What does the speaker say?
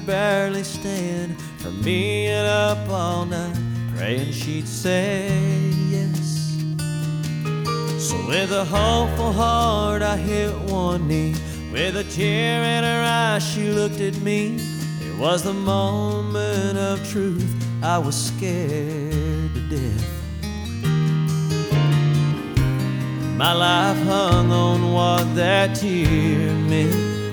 could barely stand from being up all night praying she'd say yes. So with a hopeful heart I hit one knee. With a tear in her eye she looked at me. It was the moment of truth. I was scared to death. My life hung on what that tear meant.